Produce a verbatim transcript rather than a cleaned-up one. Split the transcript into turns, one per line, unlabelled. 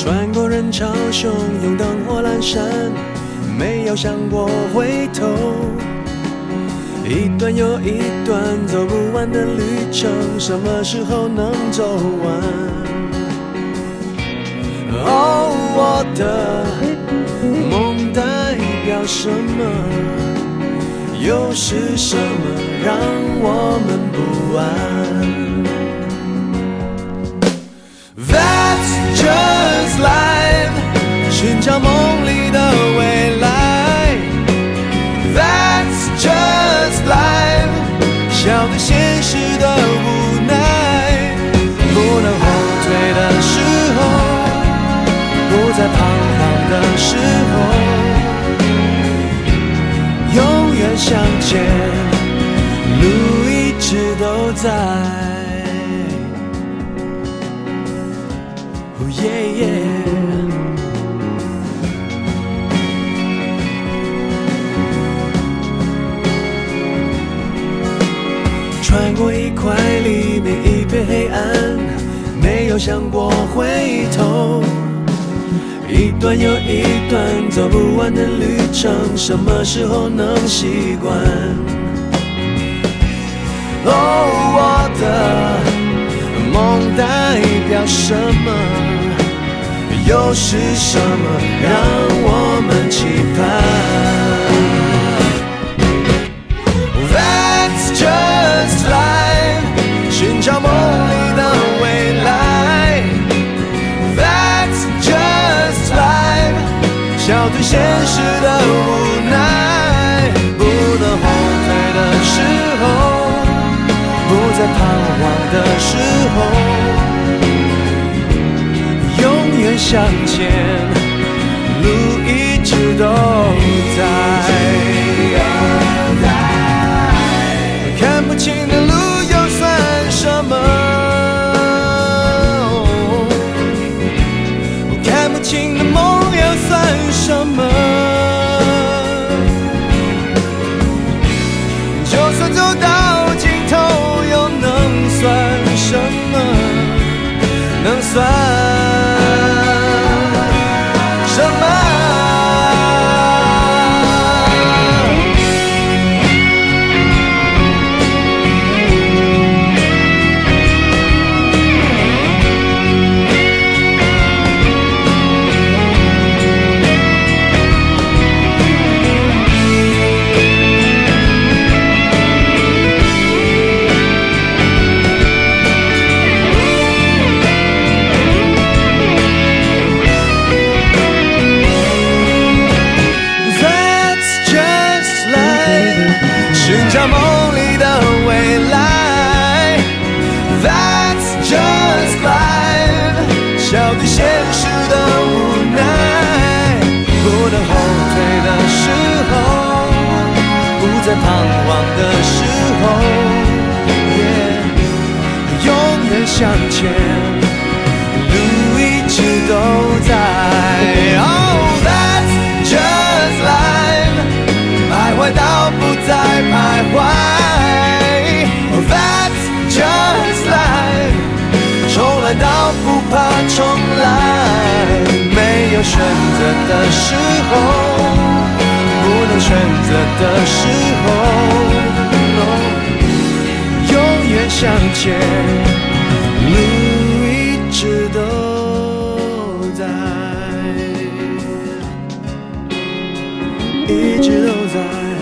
穿过人潮汹涌，灯火阑珊，没有想过回头。一段又一段走不完的旅程，什么时候能走完？哦，我的梦代表什么？又是什么让我们不安？ That's just life， 寻找梦里的未来。That's just life， 笑对现实的无奈。不能后退的时候，不再彷徨的时候，永远向前，路一直都在。 Yeah, yeah. 穿过一块黎明，一片黑暗，没有想过回头。一段又一段走不完的旅程，什么时候能习惯？哦，我的梦代表什么？ 又是什么让我们期盼 ？That's just life， 寻找梦里的未来。That's just life， 笑对现实的无奈。不能后退的时候，不再彷徨的时候。 永远向前，路一直都在。看不清的路又算什么？看不清的梦又算什么？就算走到尽头，又能算什么？能算？ 寻找梦里的未来 ，That's just life， 笑对现实的无奈。不能后退的时候，不再彷徨的时候， yeah， 永远向前，路一直都在。Oh， that's just life， 徘徊到不再徘徊 ，Oh that's just life， 重来到不怕重来，没有选择的时候，不能选择的时候， oh， 永远向前，路一直都在，一直都在。